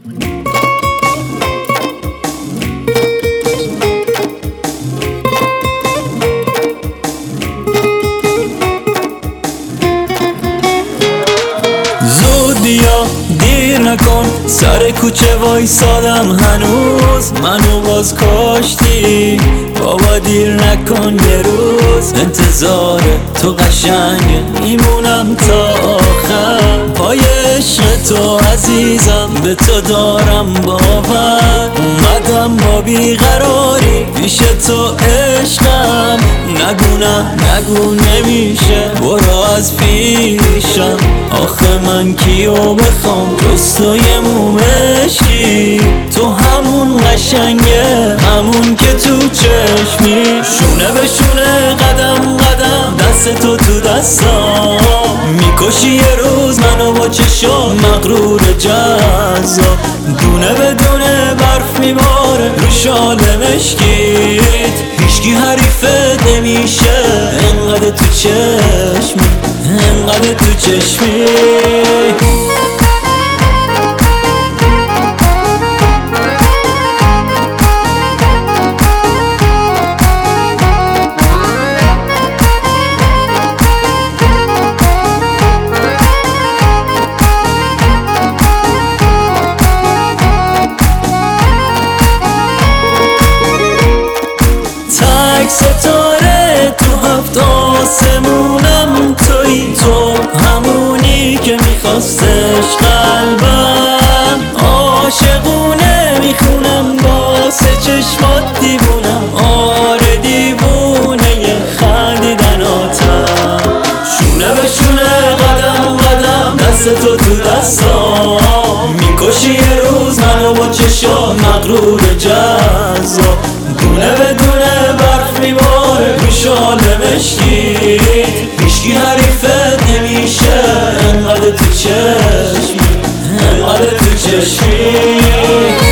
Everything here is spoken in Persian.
زود بیا دیر نکن، سر کوچه وایسادم هنوز، منو باز کاشتی بابا دیر نکن، یه روز انتظار تو قشنگه میمونم تا آخر، پای عشق تو عزیزم به تو دارم باور، اومدم با بیقراری پیش تو عشقم، نگو نه نگو نمیشه برو از پیشم، آخه من کیو بخوام جز تو یه مومشی، تو همون قشنگه همون که تو چشمی، شونه به شونه قدم قدم دست تو دستام، میکشی یه روز منو با چشم مغرور جذاب، دونه به دونه برف میباره رو شال مشکیت، هیچکی حریفت نمیشه انقدر تو چشمی، انقدر تو چشمی. ستاره تو هفت آسمونم تویی، تو همونی که میخواستش قلبم، عاشقونه میخونم واسه چشمات دیوونم، آره دیوونه خندیدناتم، شونه به شونه قدم قدم دست تو دستام، میکشی یه روز منو با چشم مغرور جذاب، دونه به دونه برف میباره رو شال مشکی، هیچکی حریفت نمیشه انقدر تو چشمی، انقدر تو چشمی.